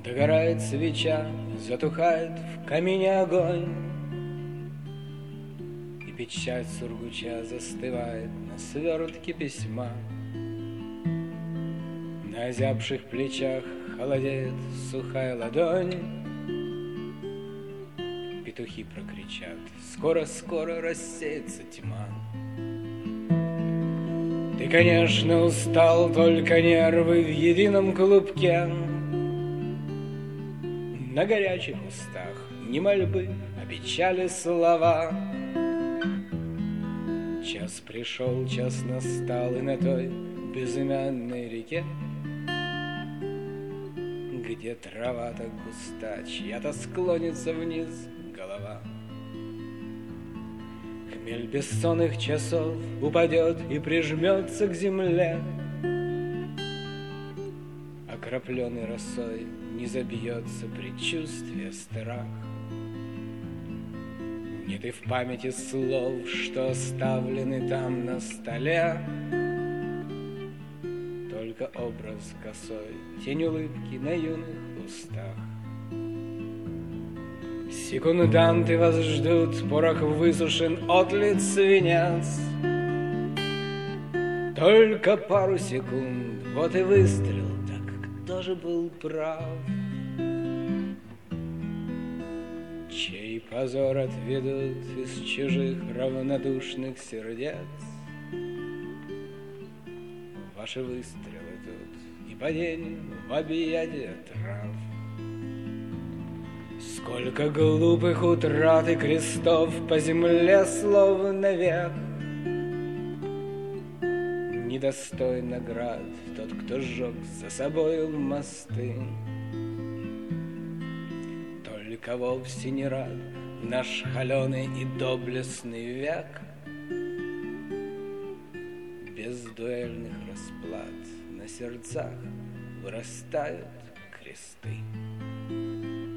Догорает свеча, затухает в камине огонь, и печать сургуча застывает на свертке письма. На озябших плечах холодеет сухая ладонь. Петухи прокричат: скоро-скоро рассеется тьма. Ты, конечно, устал, только нервы в едином клубке. На горячих устах ни мольбы, а печали слова. Час пришел, час настал, и на той безымянной реке, где трава так густа, чья-то склонится вниз голова. Хмель бессонных часов упадет и прижмется к земле, окропленный росой не забьется предчувствие страх. Нет и в памяти слов, что оставлены там на столе, только образ косой, тень улыбки на юных устах. Секунданты вас ждут, порох высушен, отлит свинец. Только пару секунд, вот и выстрел, так кто же был прав? Чей позор отведут из чужих равнодушных сердец? Ваши выстрелы тут и падение в объятия трав. Сколько глупых утрат и крестов по земле словно век. Недостоин наград тот, кто сжег за собою мосты. Только вовсе не рад в наш холеный и доблестный век без дуэльных расплат на сердцах вырастают кресты.